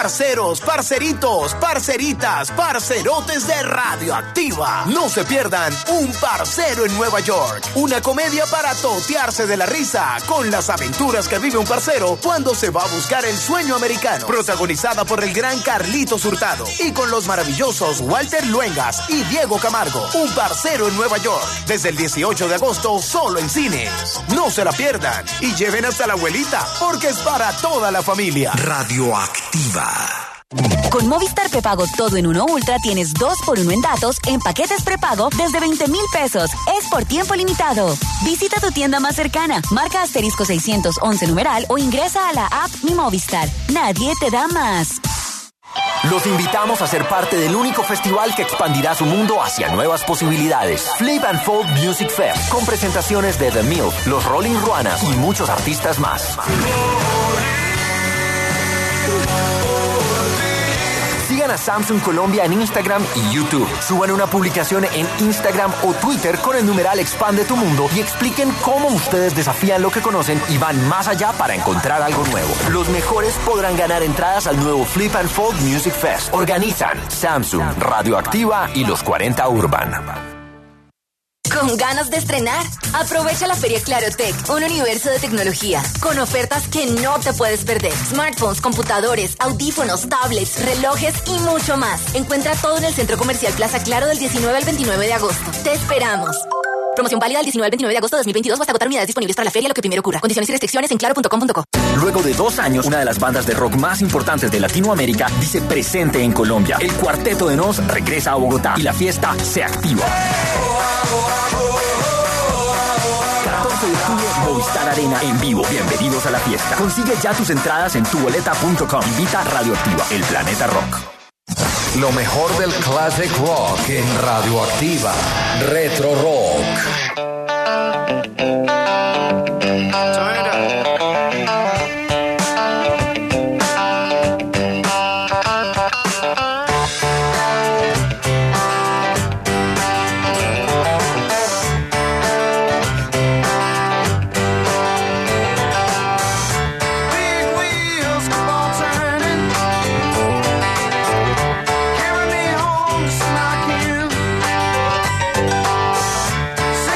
Parceros, parceritos, parceritas, parcerotes de Radioactiva. No se pierdan Un Parcero en Nueva York. Una comedia para totearse de la risa con las aventuras que vive un parcero cuando se va a buscar el sueño americano. Protagonizada por el gran Carlitos Hurtado y con los maravillosos Walter Luengas y Diego Camargo. Un Parcero en Nueva York. Desde el 18 de agosto solo en cines. No se la pierdan y lleven hasta la abuelita porque es para toda la familia. Radioactiva. Con Movistar Prepago Todo en Uno Ultra tienes 2x1 en datos en paquetes prepago desde 20,000 pesos. Es por tiempo limitado. Visita tu tienda más cercana, marca asterisco 611 numeral o ingresa a la app Mi Movistar. Nadie te da más. Los invitamos a ser parte del único festival que expandirá su mundo hacia nuevas posibilidades. Flip and Fold Music Fest, con presentaciones de The Milk, los Rolling Ruanas y muchos artistas más. Sigan a Samsung Colombia en Instagram y YouTube. Suban una publicación en Instagram o Twitter con el numeral Expande tu Mundo y expliquen cómo ustedes desafían lo que conocen y van más allá para encontrar algo nuevo. Los mejores podrán ganar entradas al nuevo Flip and Fold Music Fest. Organizan Samsung, Radioactiva y los 40 Urban. ¿Con ganas de estrenar? Aprovecha la Feria Clarotech, un universo de tecnología, con ofertas que no te puedes perder. Smartphones, computadores, audífonos, tablets, relojes y mucho más. Encuentra todo en el Centro Comercial Plaza Claro del 19 al 29 de agosto. ¡Te esperamos! Promoción válida del 19 al 29 de agosto de 2022 hasta agotar unidades disponibles para la feria, lo que primero ocurra. Condiciones y restricciones en claro.com.co. Luego de 2 años, una de las bandas de rock más importantes de Latinoamérica dice presente en Colombia. El Cuarteto de Nos regresa a Bogotá y la fiesta se activa. 14 de octubre, Movistar Arena en vivo. Bienvenidos a la fiesta. Consigue ya tus entradas en tuboleta.com. Invita a Radioactiva, el planeta rock. Lo mejor del classic rock en Radioactiva. Retro Rock. Say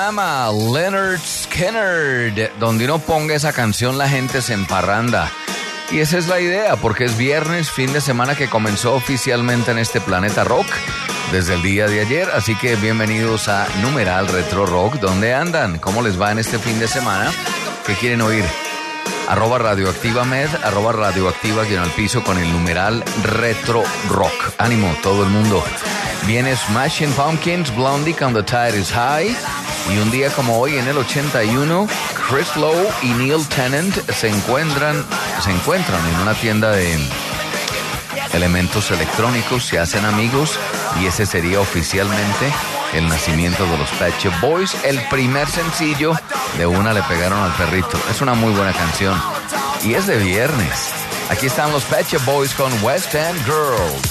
llama Lynyrd Skynyrd. Donde uno ponga esa canción la gente se emparranda. Y esa es la idea, porque es viernes, fin de semana que comenzó oficialmente en este planeta rock desde el día de ayer. Así que bienvenidos a Numeral Retro Rock. ¿Dónde andan? ¿Cómo les va en este fin de semana? ¿Qué quieren oír? @radioactivamed, @radioactiva_al-piso con el numeral Retro Rock. Ánimo, todo el mundo. Viene Smashing Pumpkins, Blondie, When the Tide is High. Y un día como hoy, en el 81, Chris Lowe y Neil Tennant se encuentran en una tienda de elementos electrónicos, se hacen amigos, y ese sería oficialmente el nacimiento de los Pet Shop Boys. El primer sencillo de Una le pegaron al perrito. Es una muy buena canción y es de viernes. Aquí están los Pet Shop Boys con West End Girls.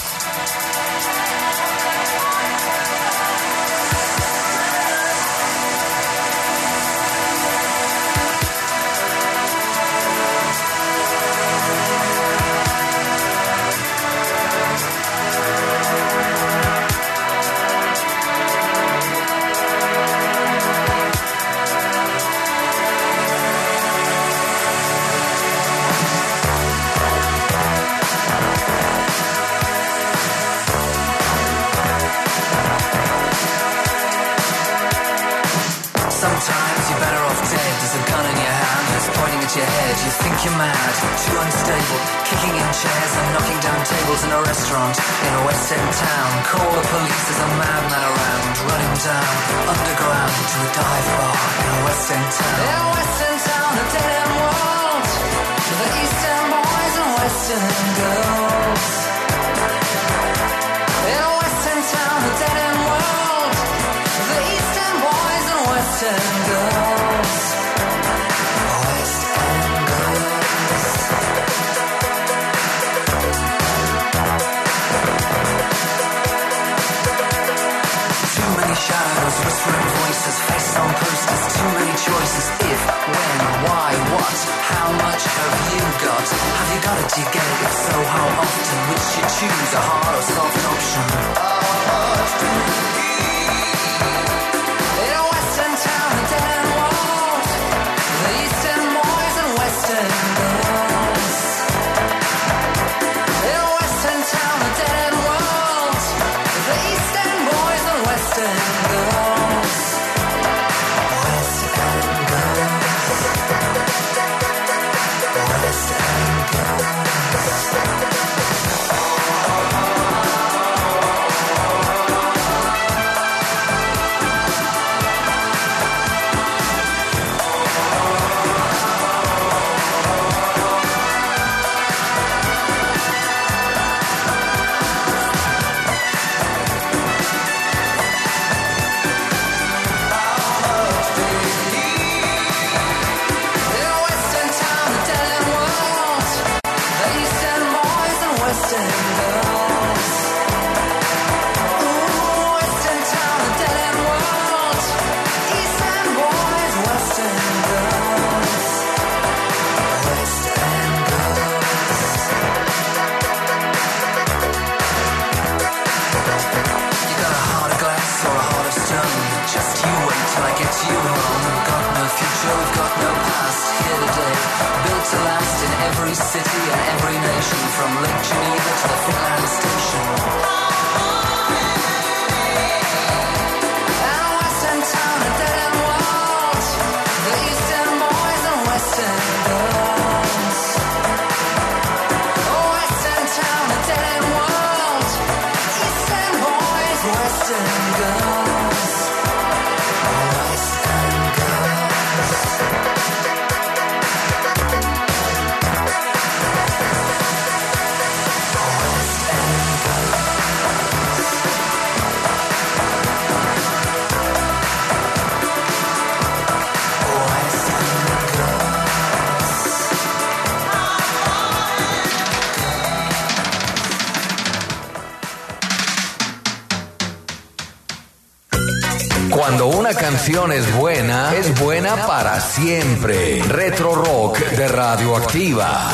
Cuando una canción es buena para siempre. Retro Rock de Radioactiva.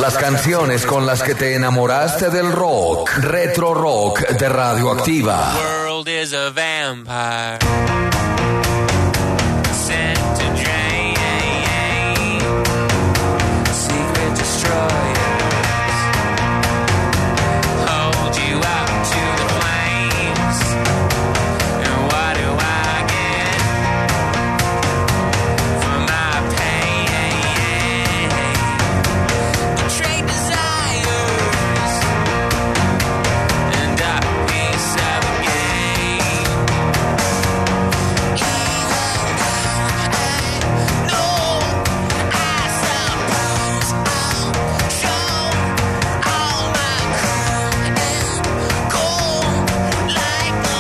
Las canciones con las que te enamoraste del rock. Retro Rock de Radioactiva. The world is a vampire. Secret destroyers hold you up to the flames. And what do I get for my pain? Betrayed desires and a piece of a game. Even though I know, I suppose I'll show all my crew and go like a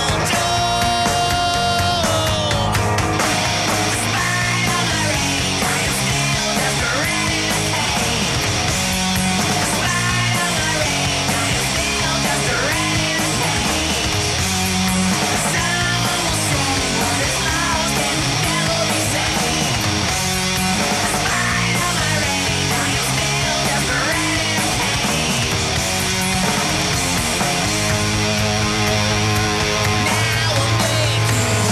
joke. Spite of my rage, I am still just a renegade. Spite of my rage, I am still just a renegade. Someone will say what is lost can never be saved. Spite of my rage, I am still just a renegade. Now I'm waking,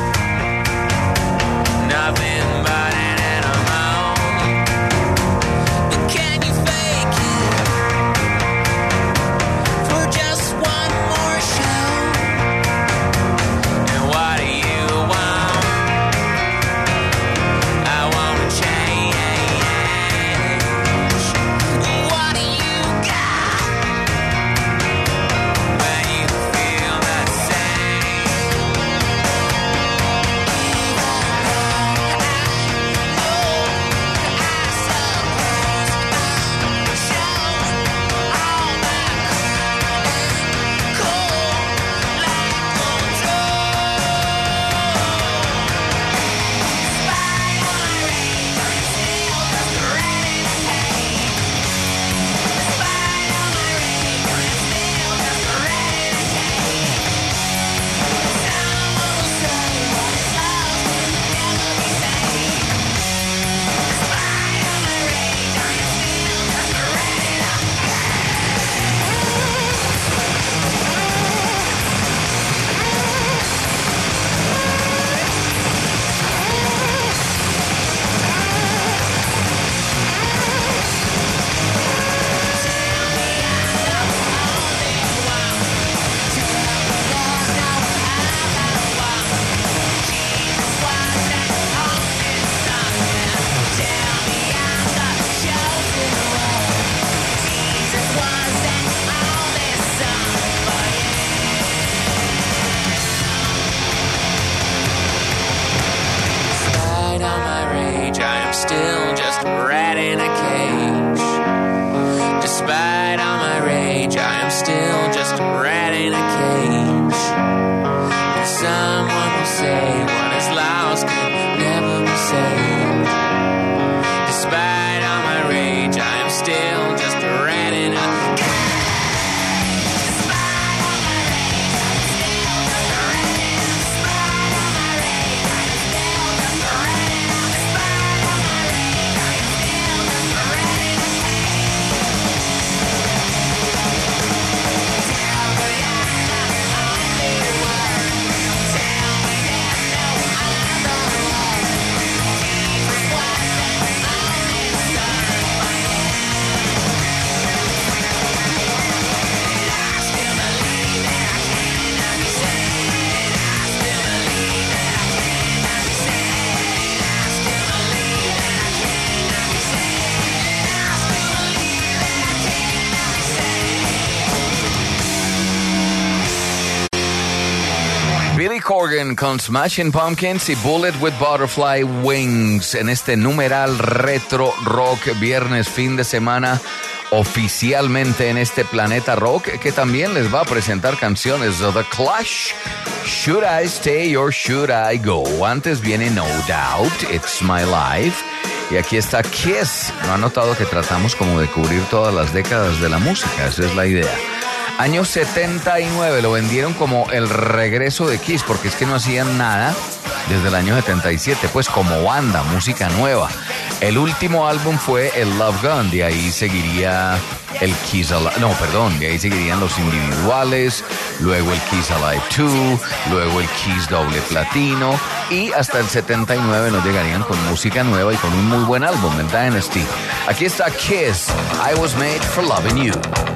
nothing but an animal. But can you fake it for just one more show? And what do you want? I wanna change. What do you got when you feel the same? Despite all my rage, I am still just a rat in a cage. Despite all my rage, I am still just a rat in a cage. And someone will say what is lost can never be saved. Despite all my rage, I am still just a rat in a cage. Despite all my rage, I am still just a rat in a cage. Despite all my rage, I am still just a rat in a cage. Despite all my rage, I am still just a rat in a cage. Tell me I'm not the only one. Tell me there's no other one. Jesus was the only son for you. And I still believe that I cannot be saved. I still believe that I cannot be saved. I still believe that I cannot be saved. I still believe that I cannot be saved. Billy Corgan con Smashing Pumpkins y Bullet with Butterfly Wings en este numeral Retro Rock, viernes, fin de semana, oficialmente en este planeta rock, que también les va a presentar canciones de The Clash, Should I Stay or Should I Go. Antes viene No Doubt, It's My Life, y aquí está Kiss. ¿No han notado que tratamos como de cubrir todas las décadas de la música? Esa es la idea. Año 79, lo vendieron como el regreso de Kiss, porque es que no hacían nada desde el año 77, pues como banda, música nueva. El último álbum fue el Love Gun, de ahí seguiría el Kiss Alive, no, perdón, de ahí seguirían los individuales, luego el Kiss Alive 2, luego el Kiss doble platino y hasta el 79 nos llegarían con música nueva y con un muy buen álbum, el Dynasty. Aquí está Kiss, I Was Made for Loving You.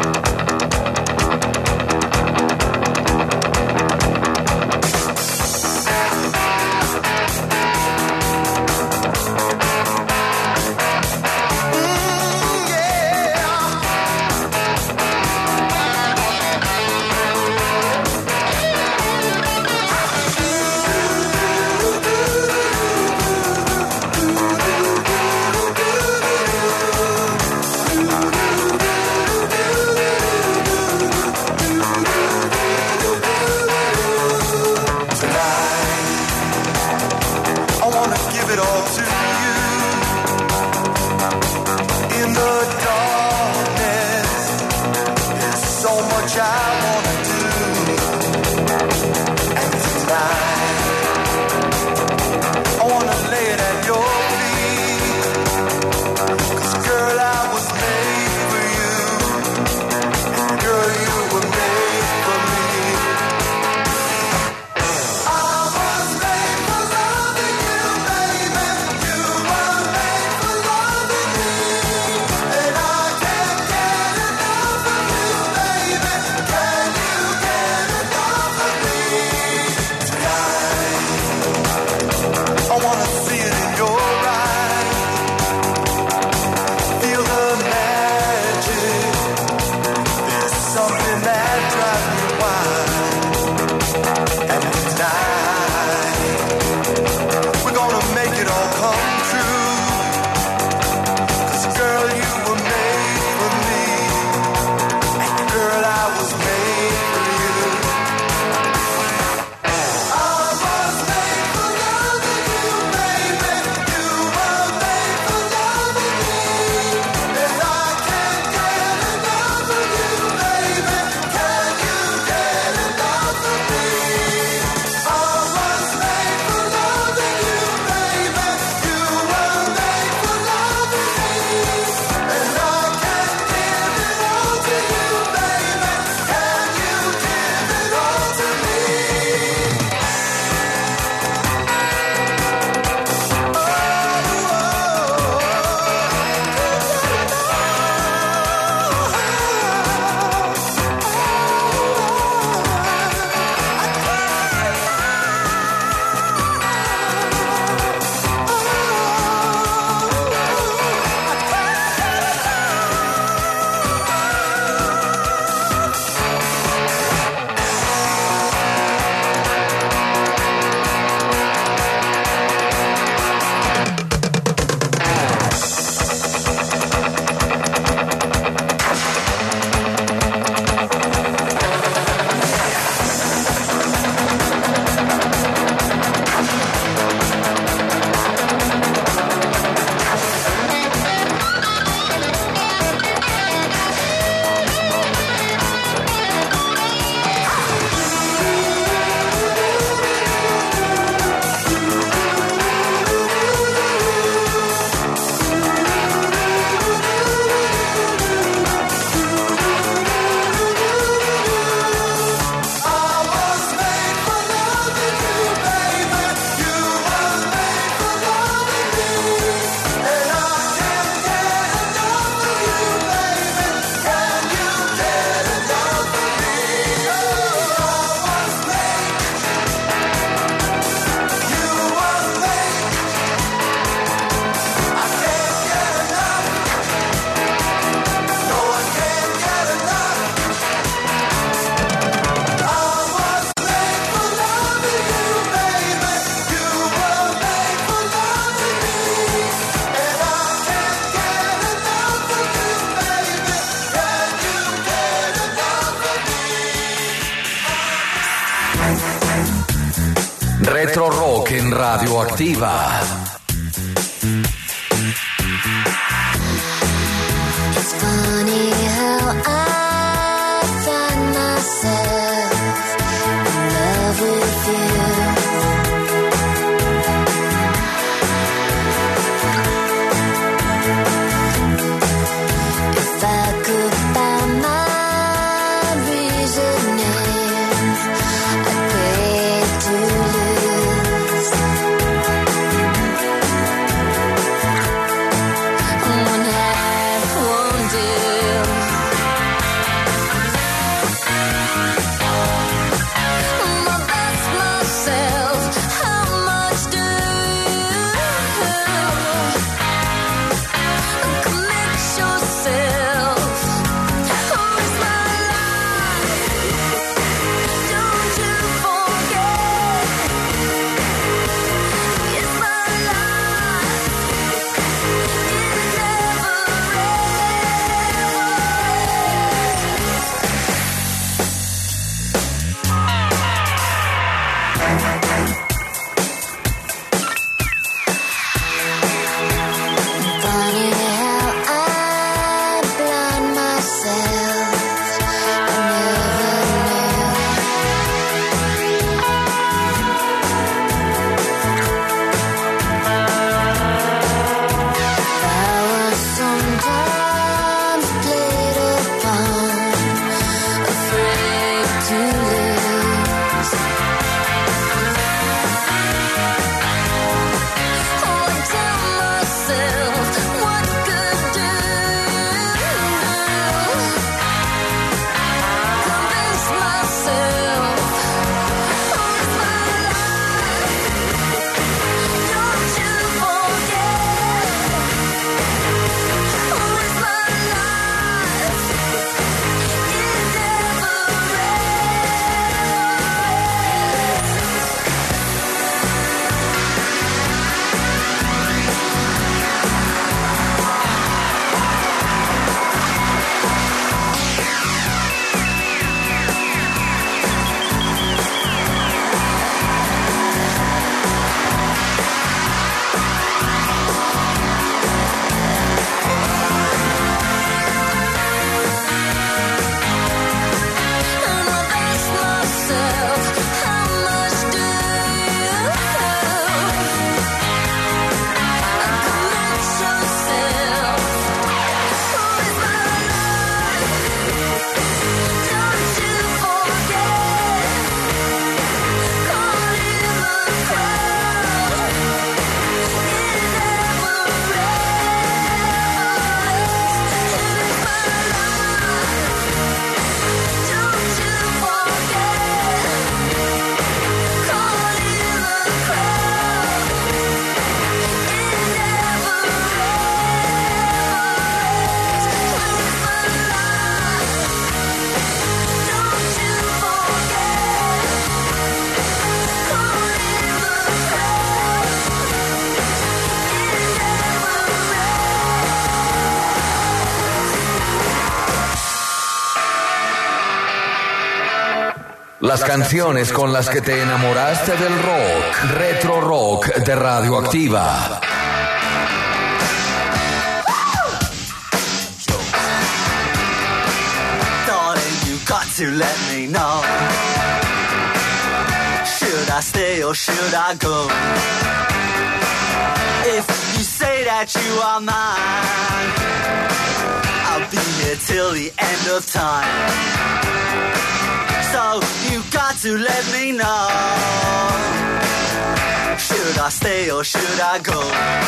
Retro Rock en Radioactiva. It's funny how I find myself in love with you. Las canciones con las que te enamoraste del rock. Retro Rock de Radioactiva. Darling, you got to let me know. Should I stay or should I go? If you say that you are mine, I'll be here till the end of time. So you got to let me know. Should I stay or should I go?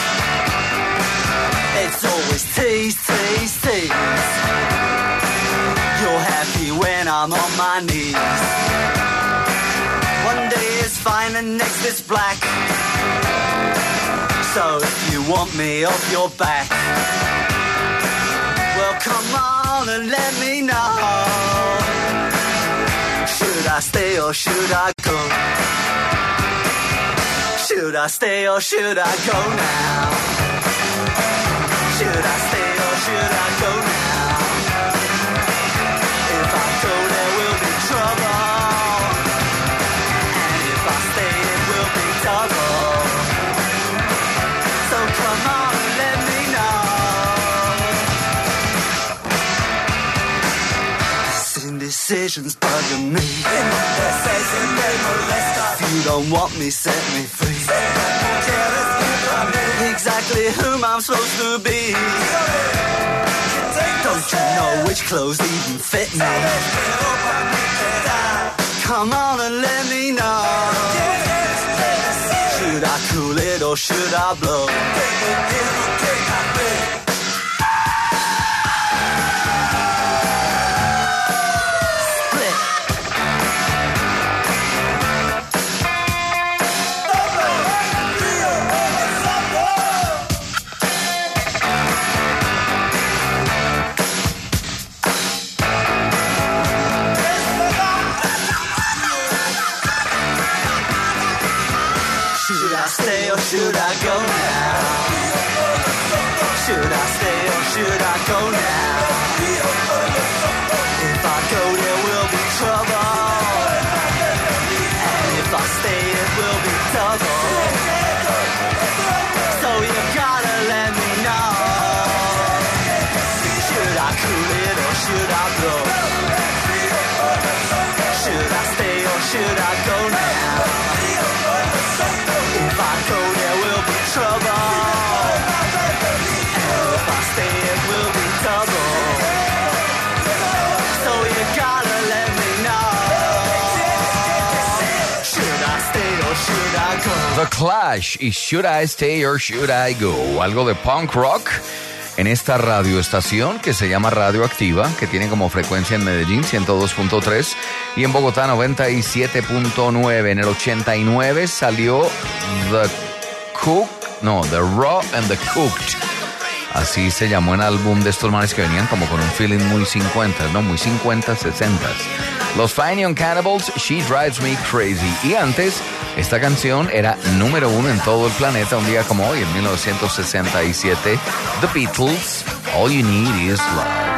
It's always tease, tease, tease. You're happy when I'm on my knees. One day is fine and next is black. So if you want me off your back, well come on and let me know. Should I stay or should I go? Should I stay or should I go now? Should I stay or should I go now? If I go there will be trouble, and if I stay it will be double. So come on and let me know. This indecision's bugging me. If you don't want me, set me free. Exactly whom I'm supposed to be. Don't you know which clothes even fit me? Come on and let me know. Should I cool it or should I blow? Should I go now? Should I stay or should I go now? If I go there will be trouble, and if I stay it will be double. So you gotta let me know. Should I cool it or should I blow? Should I stay or should I go now? If I go there will be trouble, and if I stay it will be double. So you gotta let me know. Should I stay or should I go? The Clash y Should I Stay or Should I Go, algo de punk rock en esta radioestación que se llama Radioactiva, que tiene como frecuencia en Medellín 102.3 y en Bogotá 97.9. En el 89 salió The Raw and the Cooked. Así se llamó el álbum de estos manes que venían como con un feeling muy 50, ¿no? Muy 50, 60. Los Fine Young Cannibals, She Drives Me Crazy. Y antes, esta canción era número 1 en todo el planeta un día como hoy, en 1967. The Beatles, All You Need Is Love.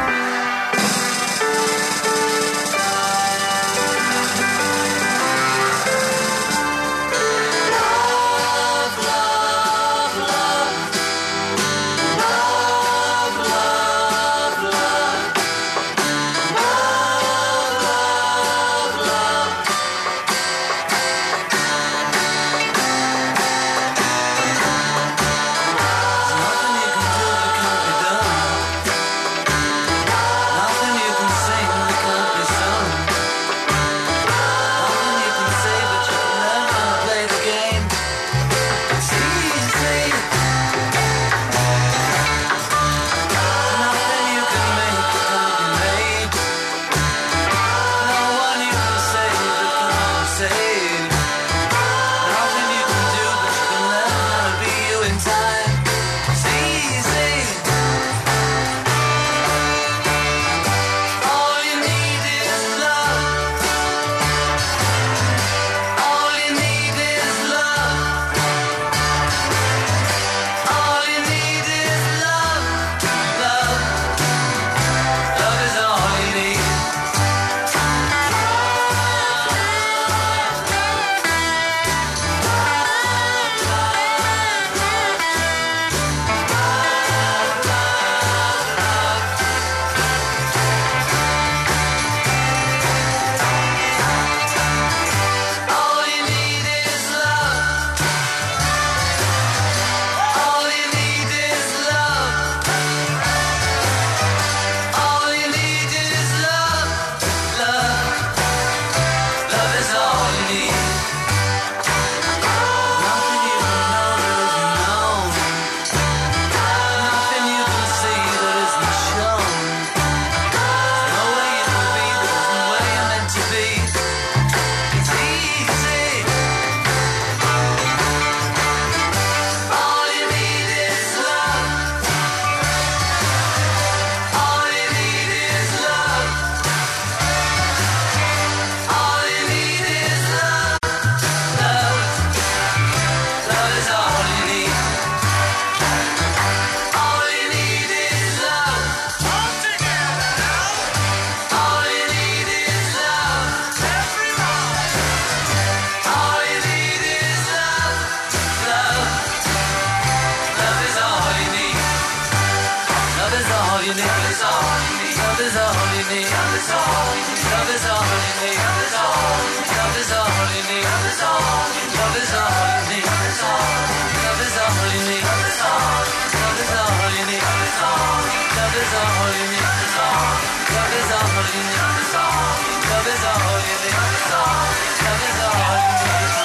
Love is all you need. Love is all you need. Love is all you need. Love is all you need. Love is all you need. Love is all you need. Love is all you need. Love is all you need. Love is all you need. Love is all you need. Love is all you need. Love is all you need. Love is all you need. Love is all you need. Love is all you need. Love is all you need.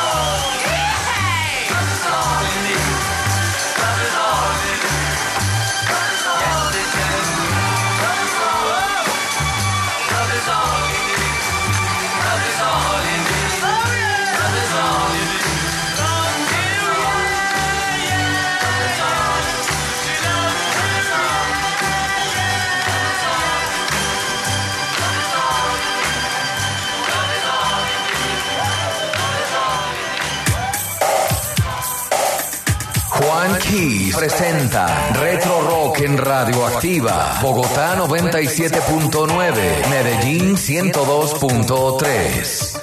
Juan Keys presenta Retro Rock en Radioactiva, Bogotá 97.9, Medellín 102.3.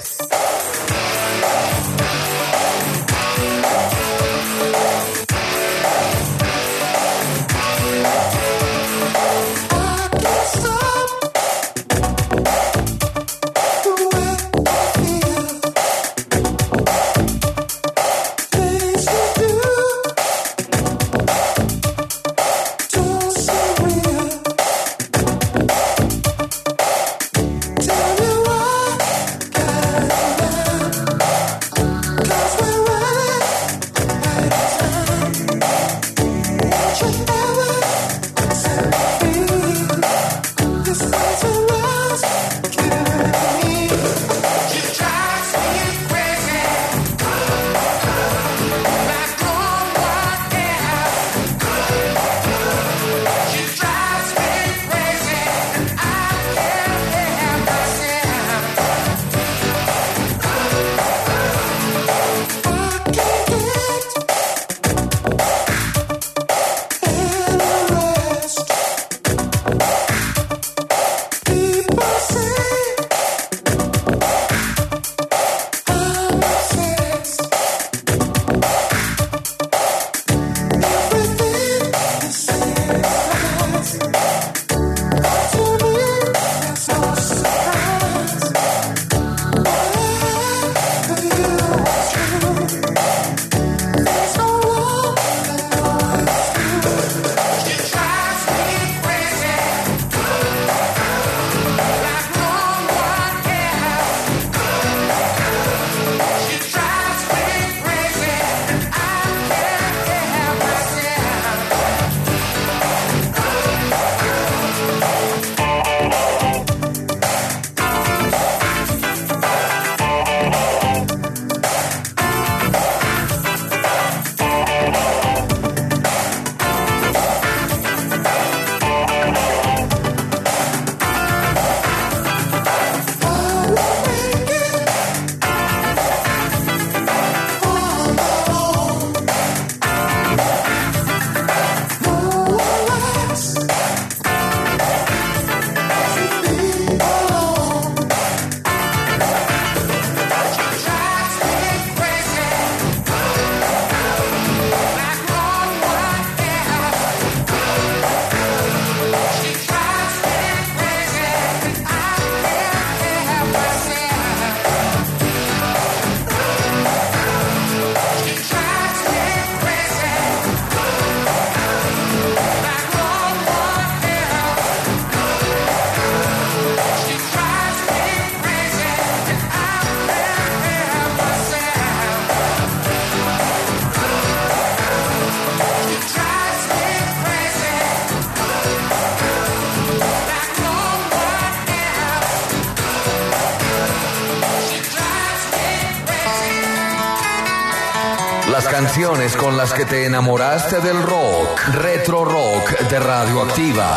Las canciones con las que te enamoraste del rock. Retro Rock de Radioactiva.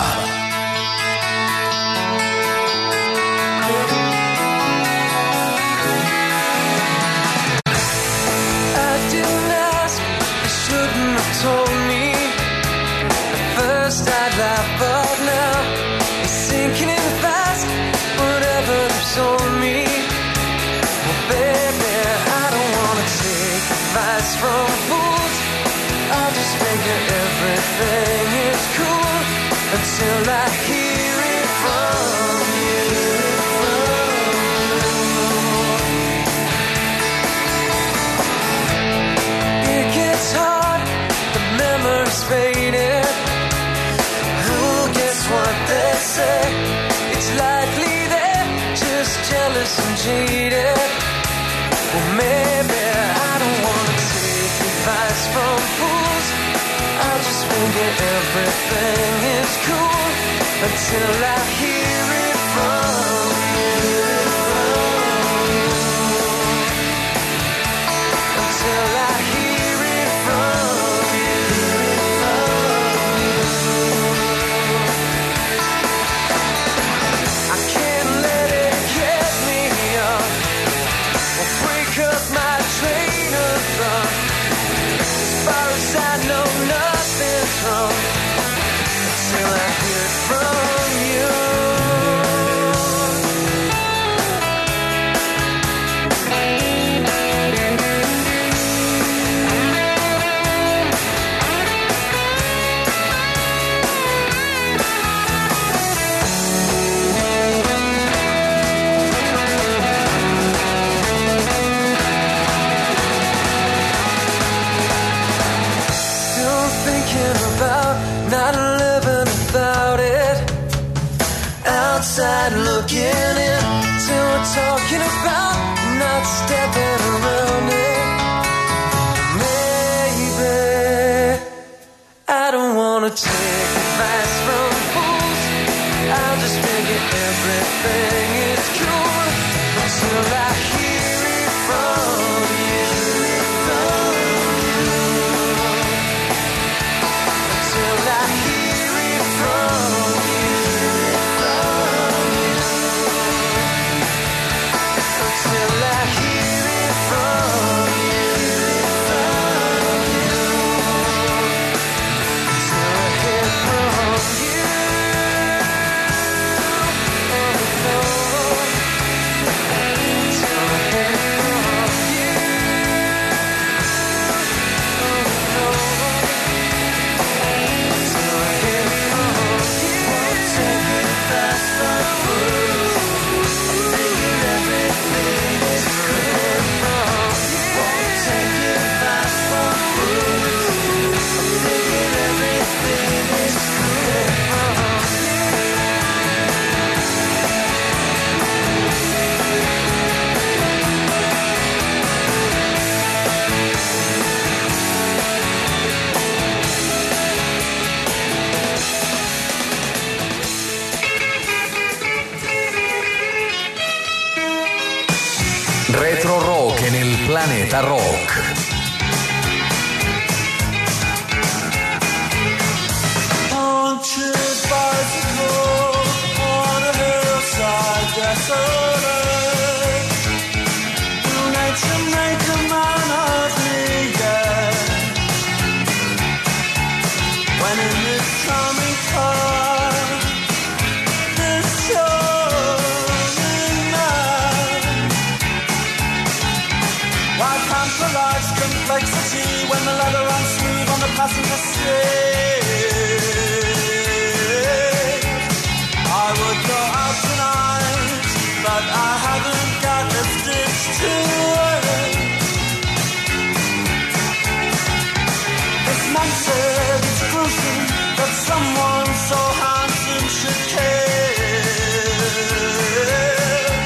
From fools, I'll just figure everything is cool until I Well, maybe I don't wanna take advice from fools. I'll just figure everything is cool until I hear it from you. Until I hear it from you. I can't let it get me up or break up my train of thought. As far as I know, nothing's wrong until I hear it from you. Still thinking about not living without it. Outside looking in, till we're talking about not stepping around it. Maybe I don't wanna take advice from fools. I'll just figure everything is cool until I hear it from you. Until I hear it from you. Until I hear it from you. Until I hear it from you. Until I hear it from you. Until I hear it from you. Won't take it fast from fools. Figure everything is good from you. Won't take it fast from fools. Figure everything is good from you. Retro Rock nel Planeta Rock. Haunted bicycle on a hillside desolate. Will nature make a man of me yet? When in this coming car, this showing man. Why pamper life's complexity when the leather runs smooth on the passenger seat? I would go out tonight, but I haven't got a stitch to wear. This man said it's gruesome that someone so handsome should care.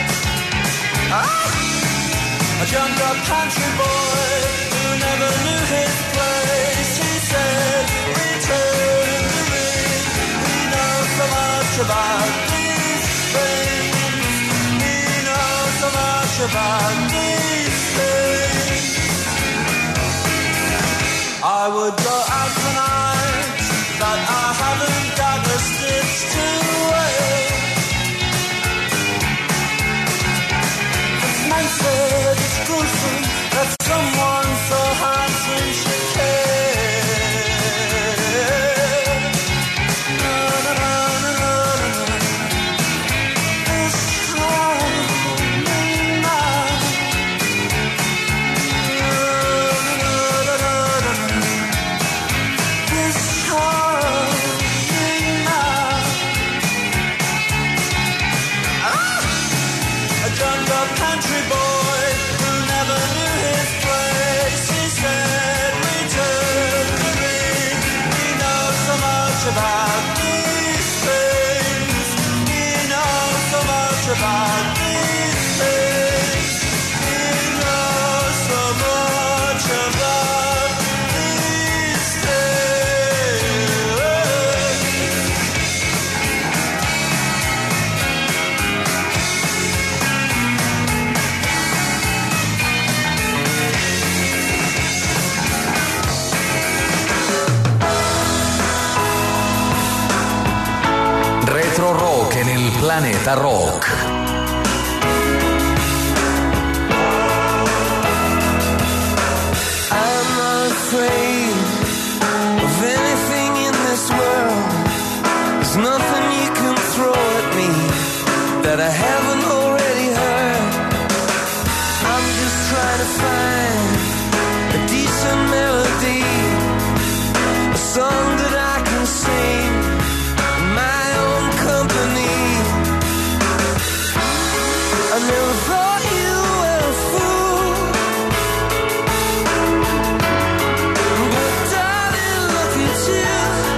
A younger country boy who never knew his place. He said, return to me. We know so much about these things. We know so much about these things. I would go out tonight, but I haven't got a stitch to wear. This man said it's gruesome that someone so handsome should care. Na, na, na, na, na, na. This strong man El Planeta Rock. I'm not afraid of anything in this world. There's nothing you can throw at me that I haven't already heard. I'm just trying to find a decent melody, a song that I can sing in my own company. I never thought you were a fool, but darling, look at you.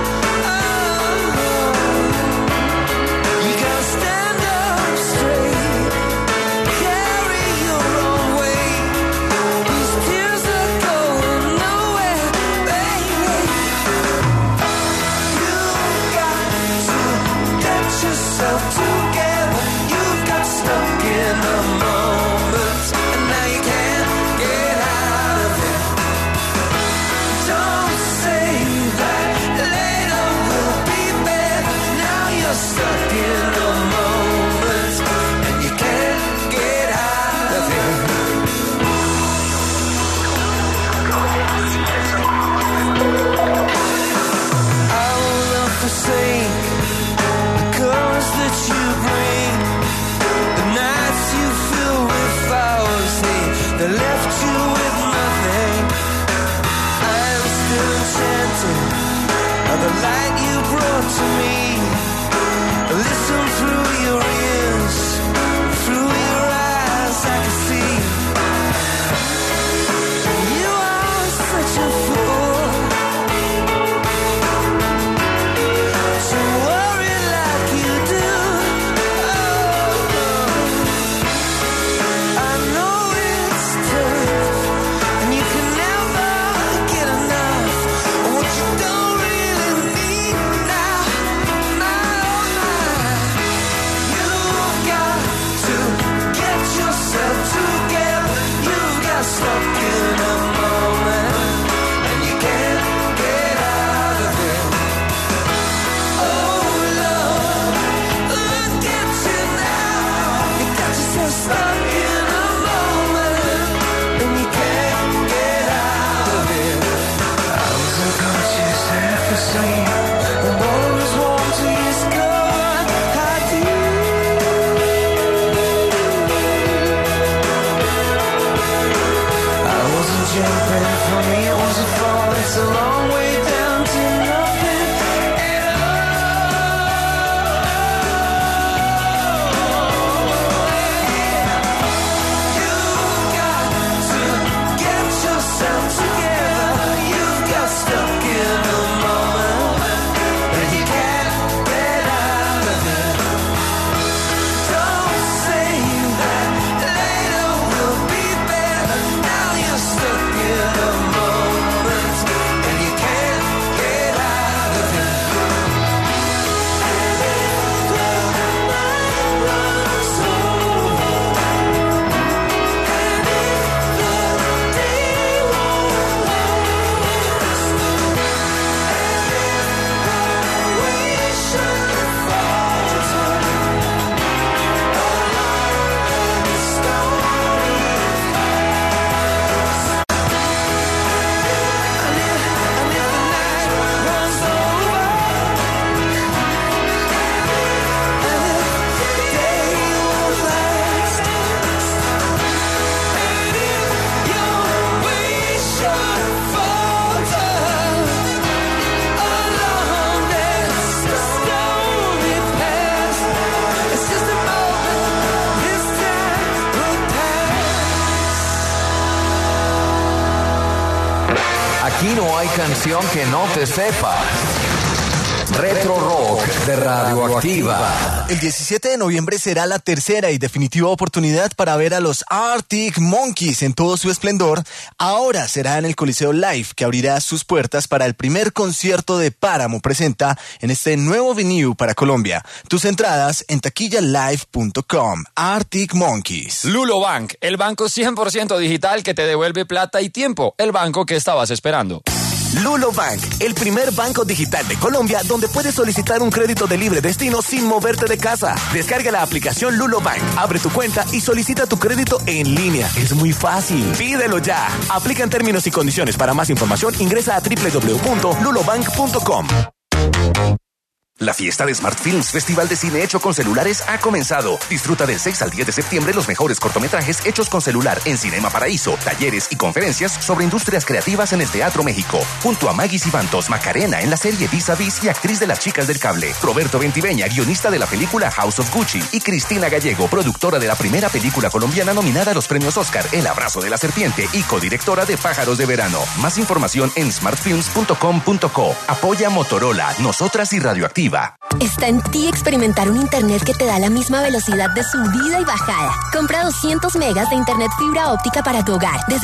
You gotta stand up straight, carry your own weight. These tears are going nowhere, baby. You got to get yourself together. You got stuck in a moment, and now you can't get out of it. Don't say that later will be better. Now you're stuck in a moment, and you can't get out of it. I will not forsake the colors that you bring, the nights you fill with flowers, they left you with nothing. I am still enchanted by the light you brought to me. Listen through your ears, through your eyes I can see. You are such a fool to worry like you do. I know it's tough, and you can never get enough of what you don't really need now. You've got to get yourself together. You got stuck in a moment, and you can't get out of it. Oh Lord, look at you now. You got yourself stuck in a moment, and you can't get out of it. I was unconscious, half asleep, and all was warm till you discovered how deep. I wasn't jumping, for me it was a fall. It's a long way down to nothing at all. You've got to get yourself together. You've got stuck in a moment, and you can't get out of it. Don't say that later will be better. Now you're stuck in a moment, and you can't get out of it. And if the night runs over, and if the day won't last, and if we should falter along the stony path, and if the night runs over, and if the day won't last, and if we should falter along that stony path, it's just a moment, this time will pass. Aquí no hay canción que no te sepa. Retro Rock de Radioactiva. El 17 de noviembre será la tercera y definitiva oportunidad para ver a los Arctic Monkeys en todo su esplendor. Ahora será en el Coliseo Live, que abrirá sus puertas para el primer concierto de Páramo Presenta en este nuevo venue para Colombia. Tus entradas en taquillalive.com. Arctic Monkeys. Lulo Bank, el banco 100% digital que te devuelve plata y tiempo. El banco que estabas esperando. Lulo Bank, el primer banco digital de Colombia donde puedes solicitar un crédito de libre destino sin moverte de casa. Descarga la aplicación Lulo Bank, abre tu cuenta y solicita tu crédito en línea. Es muy fácil. Pídelo ya. Aplican términos y condiciones. Para más información, ingresa a www.lulobank.com. La fiesta de Smart Films, festival de cine hecho con celulares, ha comenzado. Disfruta del 6 al 10 de septiembre los mejores cortometrajes hechos con celular en Cinema Paraíso, talleres y conferencias sobre industrias creativas en el Teatro México. Junto a Maggie Cibantos, Macarena en la serie Vis a Vis y actriz de Las Chicas del Cable. Roberto Ventiveña, guionista de la película House of Gucci. Y Cristina Gallego, productora de la primera película colombiana nominada a los premios Oscar, El Abrazo de la Serpiente, y codirectora de Pájaros de Verano. Más información en smartfilms.com.co. Apoya Motorola, Nosotras y Radioactiva. Está en ti experimentar un internet que te da la misma velocidad de subida y bajada. Compra 200 megas de internet fibra óptica para tu hogar desde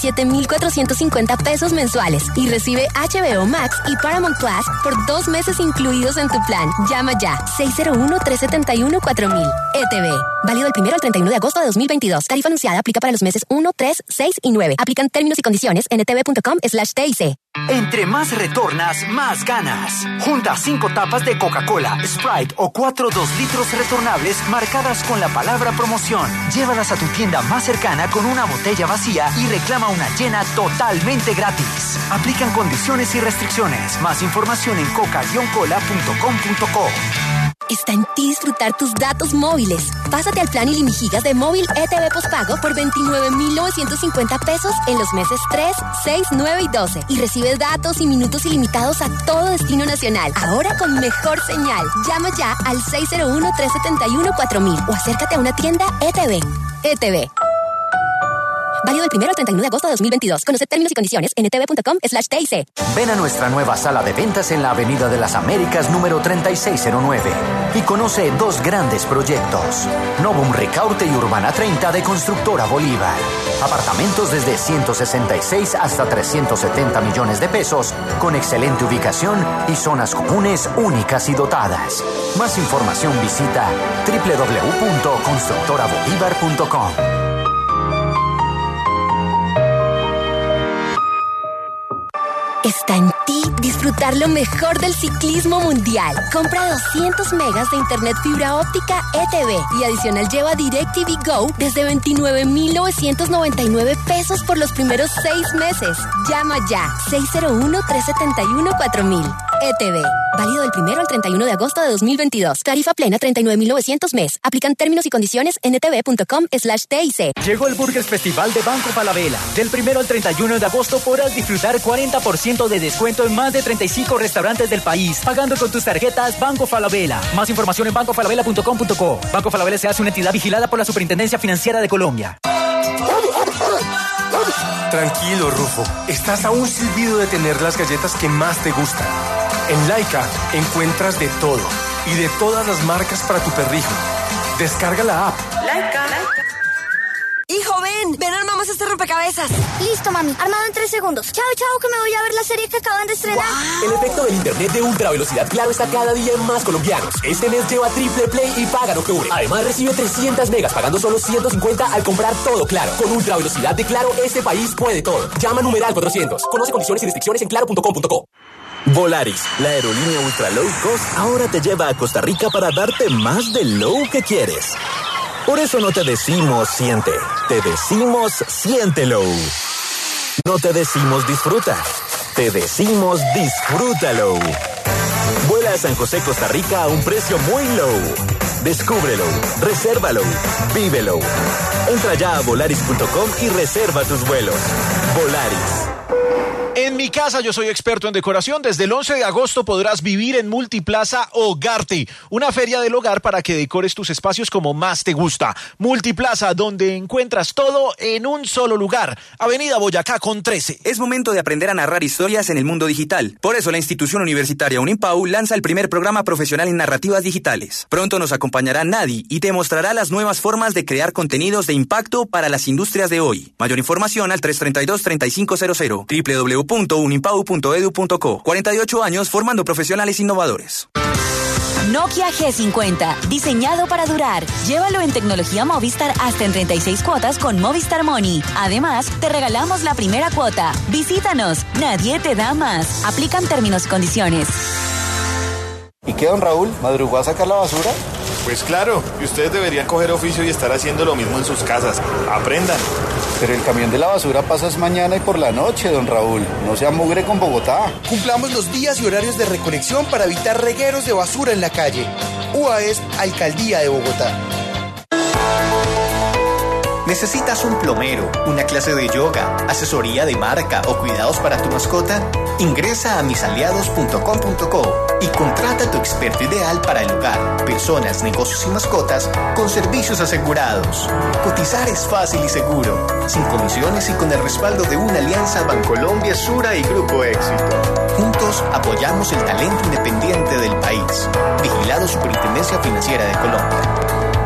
37,450 pesos mensuales y recibe HBO Max y Paramount Plus por 2 meses incluidos en tu plan. Llama ya 601-371-4000. ETV. Válido del 1 al 31 de agosto de 2022. Tarifa anunciada aplica para los meses 1, 3, 6 y 9. Aplican términos y condiciones en etv.com/TIC. Entre más retornas, más ganas. Junta 5 tapas de Coca-Cola, Sprite o 4 2 litros retornables marcadas con la palabra promoción. Llévalas a tu tienda más cercana con una botella vacía y reclama una llena totalmente gratis. Aplican condiciones y restricciones. Más información en coca-cola.com.co. Está en ti disfrutar tus datos móviles. Pásate al plan ilimigigas de móvil ETV postpago por 29,950 pesos en los meses 3, 6, 9 y 12. Y recibe datos y minutos ilimitados a todo destino nacional. Ahora con mejor señal. Llama ya al 601-371-4000 o acércate a una tienda ETV. ETV. Válido del 1 al 31 de agosto de 2022. Conoce términos y condiciones en etv.com/TIC. Ven a nuestra nueva sala de ventas en la Avenida de las Américas número 3609 y conoce 2 grandes proyectos. Novum Ricaurte y Urbana 30 de Constructora Bolívar. Apartamentos desde 166 hasta 370 millones de pesos con excelente ubicación y zonas comunes únicas y dotadas. Más información visita www.constructorabolívar.com. Está en ti disfrutar lo mejor del ciclismo mundial. Compra 200 megas de internet fibra óptica ETV y adicional lleva DirecTV Go desde 29,999 pesos por los primeros 6 meses. Llama ya 601-371-4000. ETV. Válido del 1 al 31 de agosto de 2022. Tarifa plena 39,900 mes. Aplican términos y condiciones en etv.com/TIC. Llegó el Burgers Festival de Banco Falabella. Del 1 al 31 de agosto podrás disfrutar 40% de descuento en más de 35 restaurantes del país, pagando con tus tarjetas Banco Falabella. Más información en bancofalabella.com.co. Banco Falabella se hace una entidad vigilada por la Superintendencia Financiera de Colombia. Tranquilo, Rufo. Estás a un silbido de tener las galletas que más te gustan. En Laika encuentras de todo y de todas las marcas para tu perrijo. Descarga la app. Laika. Hijo, ven, armamos este rompecabezas. Listo, mami, armado en 3 segundos. Chao, que me voy a ver la serie que acaban de estrenar. El efecto del internet de ultra velocidad Claro está cada día en más colombianos. Este mes lleva triple play y paga en octubre. Además recibe 300 megas pagando solo 150 al comprar todo Claro. Con ultra velocidad de Claro, este país puede todo. Llama numeral 400. Conoce condiciones y restricciones en claro.com.co. Volaris, la aerolínea ultra low cost, ahora te lleva a Costa Rica para darte más del low que quieres. Por eso no te decimos siente, te decimos siéntelo. No te decimos disfruta, te decimos disfrútalo. Vuela a San José, Costa Rica a un precio muy low. Descúbrelo, resérvalo, vívelo. Entra ya a volaris.com y reserva tus vuelos. Volaris. En mi casa yo soy experto en decoración. Desde el 11 de agosto podrás vivir en Multiplaza Hogarte, una feria del hogar para que decores tus espacios como más te gusta. Multiplaza, donde encuentras todo en un solo lugar. Avenida Boyacá con 13. Es momento de aprender a narrar historias en el mundo digital. Por eso la institución universitaria Unimpau lanza el primer programa profesional en narrativas digitales. Pronto nos acompañará Nadi y te mostrará las nuevas formas de crear contenidos de impacto para las industrias de hoy. Mayor información al 332-3500 www.unimpau.edu.co. 48 años formando profesionales innovadores. Nokia G50, diseñado para durar. Llévalo en tecnología Movistar hasta en 36 cuotas con Movistar Money. Además, te regalamos la primera cuota. Visítanos, nadie te da más. Aplican términos y condiciones. ¿Y qué, don Raúl? ¿Madrugó a sacar la basura? Pues claro, y ustedes deberían coger oficio y estar haciendo lo mismo en sus casas. Aprendan. Pero el camión de la basura pasa mañana y por la noche, don Raúl. No sea mugre con Bogotá. Cumplamos los días y horarios de recolección para evitar regueros de basura en la calle. UAES, Alcaldía de Bogotá. ¿Necesitas un plomero, una clase de yoga, asesoría de marca o cuidados para tu mascota? Ingresa a misaliados.com.co y contrata a tu experto ideal para el hogar, personas, negocios y mascotas con servicios asegurados. Cotizar es fácil y seguro, sin comisiones y con el respaldo de una alianza Bancolombia, Sura y Grupo Éxito. Juntos apoyamos el talento independiente del país. Vigilado Superintendencia Financiera de Colombia.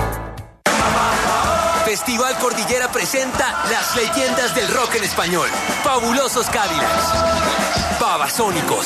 Festival Cordillera presenta las leyendas del rock en español. Fabulosos Cadillacs, Babasónicos,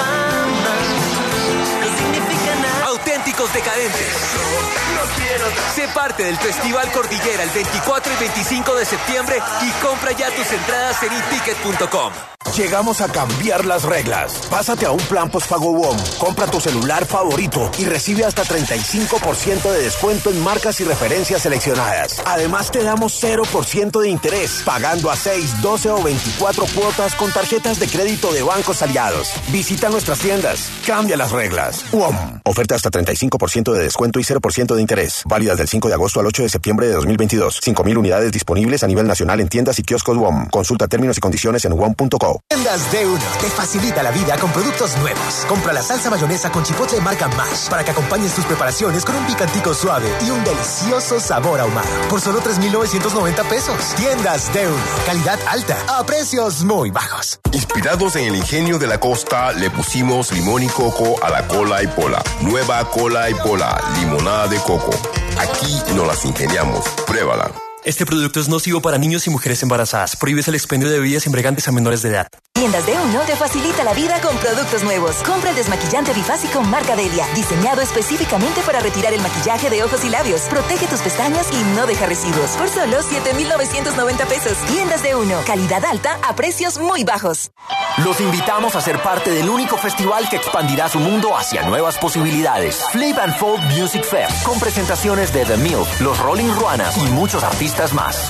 Auténticos Decadentes. Sé parte del Festival Cordillera el 24 y 25 de septiembre y compra ya tus entradas en eticket.com. Llegamos a cambiar las reglas. Pásate a un plan postpago WOM. Compra tu celular favorito y recibe hasta 35% de descuento en marcas y referencias seleccionadas. Además, te damos 0% de interés, pagando a 6, 12 o 24 cuotas con tarjetas de crédito de bancos aliados. Visita nuestras tiendas. Cambia las reglas. WOM. Oferta hasta 35% de descuento y 0% de interés. Válidas del 5 de agosto al 8 de septiembre de 2022. 5.000 unidades disponibles a nivel nacional en tiendas y kioscos WOM. Consulta términos y condiciones en WOM.co. Tiendas de Uno te facilita la vida con productos nuevos. Compra la salsa mayonesa con chipotle marca Mash para que acompañes tus preparaciones con un picantico suave y un delicioso sabor ahumado. Por solo 3,990 pesos. Tiendas de Uno. Calidad alta a precios muy bajos. Inspirados en el ingenio de la costa, le pusimos limón y coco a la cola y pola. Nueva cola y pola, limonada de coco. Aquí nos las ingeniamos. Pruébala. Este producto es nocivo para niños y mujeres embarazadas. Prohíbes el expendio de bebidas embriagantes a menores de edad. Tiendas de Uno te facilita la vida con productos nuevos. Compra el desmaquillante bifásico marca Delia, diseñado específicamente para retirar el maquillaje de ojos y labios. Protege tus pestañas y no deja residuos. Por solo 7,990 pesos. Tiendas de Uno. Calidad alta a precios muy bajos. Los invitamos a ser parte del único festival que expandirá su mundo hacia nuevas posibilidades. Flip and Fold Music Fest, con presentaciones de The Milk, los Rolling Ruanas y muchos artistas más.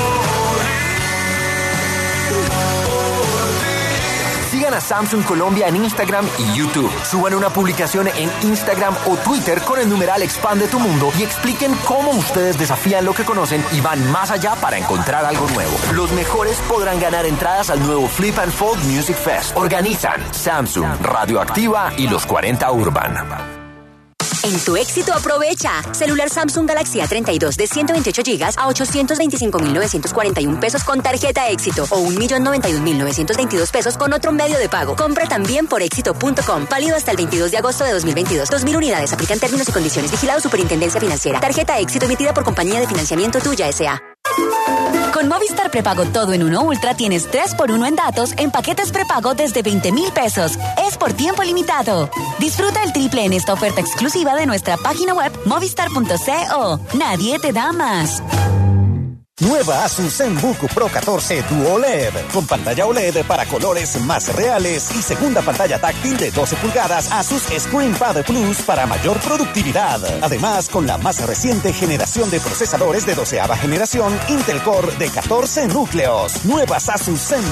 Sigan a Samsung Colombia en Instagram y YouTube. Suban una publicación en Instagram o Twitter con el numeral Expande tu Mundo y expliquen cómo ustedes desafían lo que conocen y van más allá para encontrar algo nuevo. Los mejores podrán ganar entradas al nuevo Flip and Fold Music Fest. Organizan Samsung, Radioactiva y los 40 Urban. En tu éxito aprovecha. Celular Samsung Galaxy A32 de 128 GB a 825,941 pesos con tarjeta éxito o 1,091,922 pesos con otro medio de pago. Compra también por éxito.com. Válido hasta el 22 de agosto de 2022. 2,000 unidades. Aplican términos y condiciones. Vigilado Superintendencia Financiera. Tarjeta éxito emitida por Compañía de Financiamiento Tuya S.A. Con Movistar Prepago Todo en Uno Ultra tienes 3x1 en datos en paquetes prepago desde 20,000 pesos. Es por tiempo limitado. Disfruta el triple en esta oferta exclusiva de nuestra página web movistar.co. Nadie te da más. Nueva Asus ZenBook Pro 14 Duo OLED, con pantalla OLED para colores más reales y segunda pantalla táctil de 12 pulgadas Asus ScreenPad Plus para mayor productividad. Además, con la más reciente generación de procesadores de 12ª generación Intel Core de 14 núcleos. Nuevas Asus ZenBook